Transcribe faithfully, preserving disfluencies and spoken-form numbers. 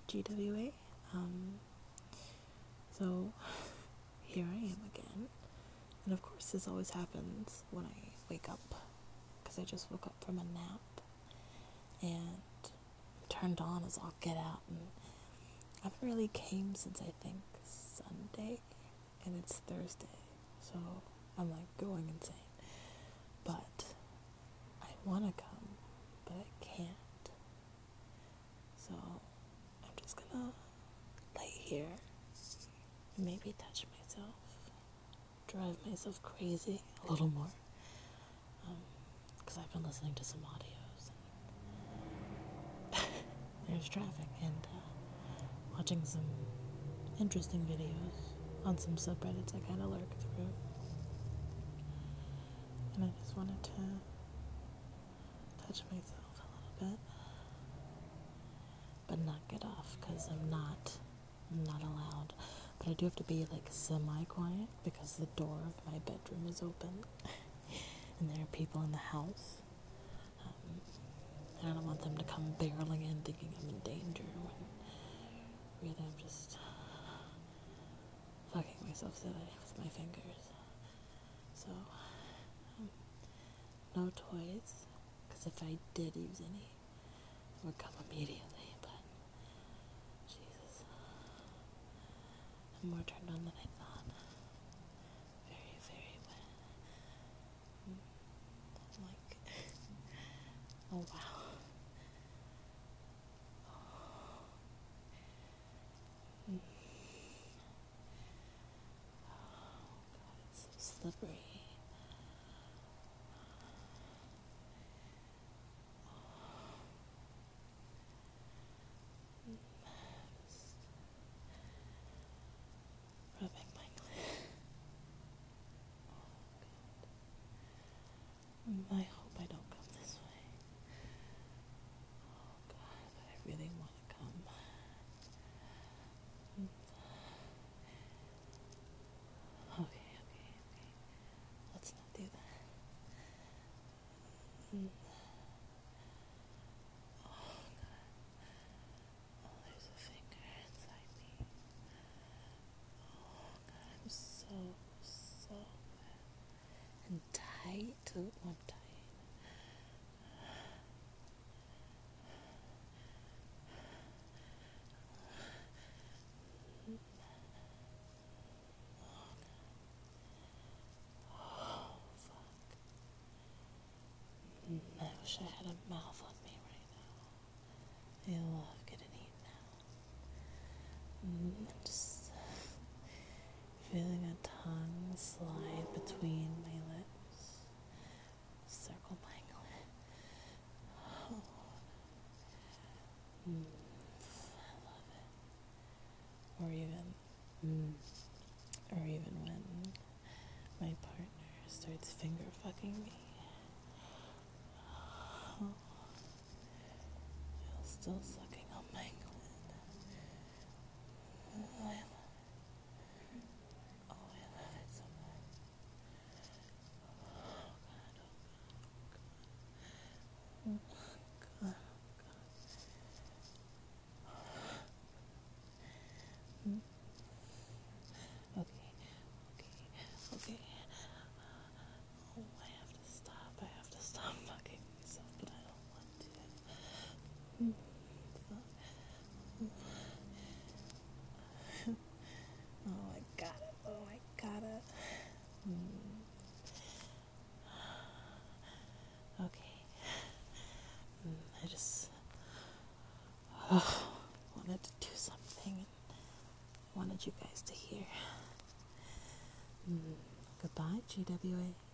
G W A. Um, so here I am again, and of course this always happens when I wake up, because I just woke up from a nap, and I'm turned on as all get out, and I haven't really came since I think Sunday, and it's Thursday, so I'm like going insane, but I want to come, but I can't, so I'm just gonna lay here, maybe touch myself, drive myself crazy a little more, because um, I've been listening to some audios, and there's traffic, and uh, watching some interesting videos on some subreddits I kind of lurk through, and I just wanted to touch myself a little bit, but not get off, because I'm not, I'm not allowed. But I do have to be like semi-quiet because the door of my bedroom is open and there are people in the house. Um, and I don't want them to come barreling in thinking I'm in danger when really I'm just fucking myself silly with my fingers. So, um, no toys, because if I did use any, it would come immediately. But Jesus, I'm more turned on than I thought. Very, very wet. I'm like, oh wow. Mm. Oh God, it's so slippery. Just rubbing my clit. Oh God. I hope I don't come this way. Oh God, but I really want to come. Mm. Okay, okay, okay. Let's not do that. Mm. Oh God. Oh, there's a finger inside me. Oh God, I'm so, so wet. And tight. Oh, I'm tight. Oh, fuck. Mm, I wish I had a mouth on me right now. I love getting eaten out. Mm, I'm just feeling a tongue slide between my lips, circle my clit. Oh, mm, I love it. Or even, mm, or even when my partner starts finger fucking me. Oh, while still sucking on my clit. Oh, I love it. Oh, I love it so much. Oh, God, oh, God, oh, God, oh, God. Mm. Okay, okay, okay. Oh, I have to stop. I have to stop fucking myself, but I don't want to. Mm. Oh, I got it. Oh, I got it. Mm. Okay. Mm, I just oh, wanted to do something. Wanted you guys to hear. Mm. Goodbye, G W A.